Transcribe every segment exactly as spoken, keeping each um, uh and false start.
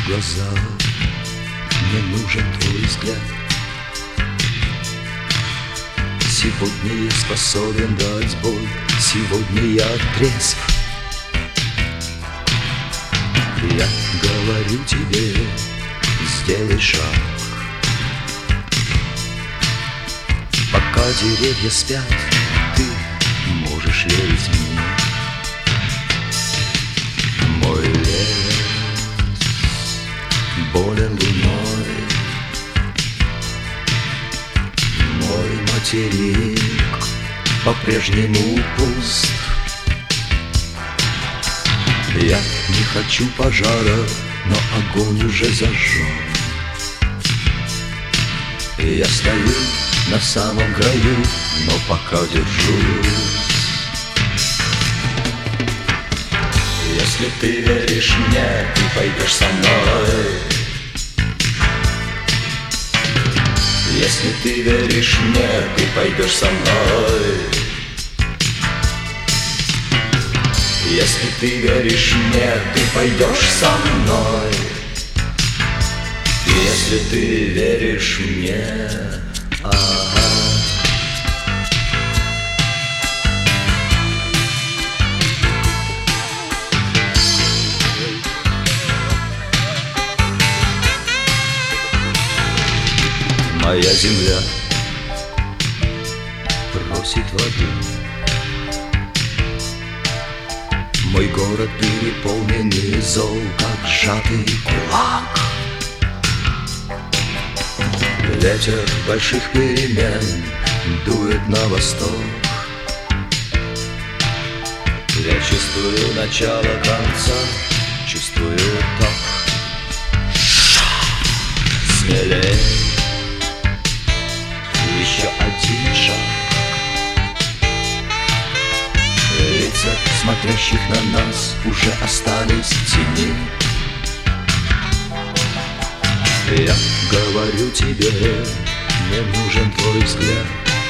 в глаза, мне нужен твой взгляд. Сегодня я способен дать бой, сегодня я трезв. Я говорю тебе, сделай шаг. Пока деревья спят, ты можешь верить мне. Мой лес болен луной, мой материк по-прежнему пуст. Я не хочу пожара, но огонь уже зажжен. Я стою на самом краю, но пока держусь. Если ты веришь мне, ты пойдешь со мной. Если ты веришь мне, ты пойдешь со мной. Если ты веришь мне, ты пойдешь со мной. Если ты веришь мне, ага. Моя земля просит воды. Мой город переполненный зол, как сжатый кулак. Ветер больших перемен дует на восток. Я чувствую начало конца, чувствую ток. Смелей, еще один шаг. Лица, смотрящих на нас, уже остались в тени. Я говорю тебе, мне нужен твой взгляд.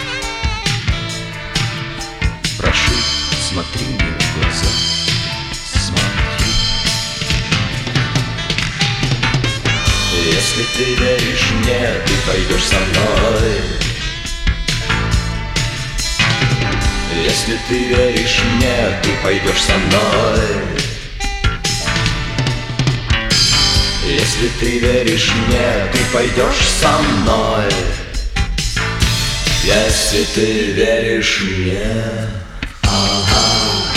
Прошу, смотри мне в глаза, смотри. Если ты веришь мне, ты пойдешь со мной. Если ты веришь мне, ты пойдешь со мной. Если ты веришь мне, ты пойдешь со мной. Если ты веришь мне, ага.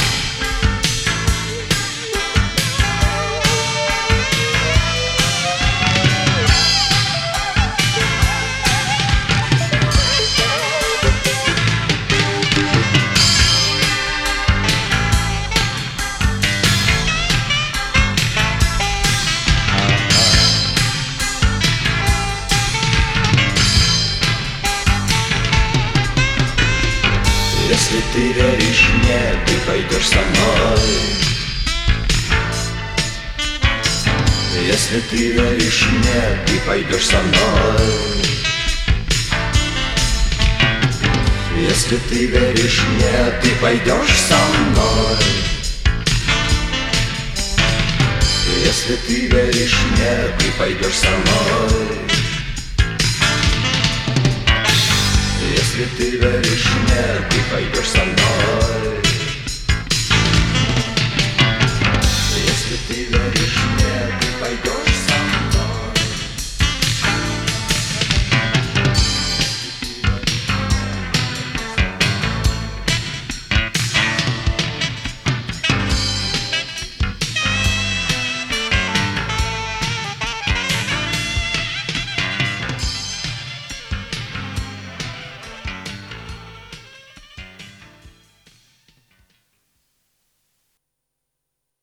Если ты веришь мне, ты пойдешь со мной. Если ты веришь мне, ты пойдешь со мной. Если ты веришь мне, ты пойдешь со мной. Если ты веришь мне, ты пойдешь со мной. Если ты веришь мне, ты пойдешь со мной. Если ты веришь мне, ты пойдешь.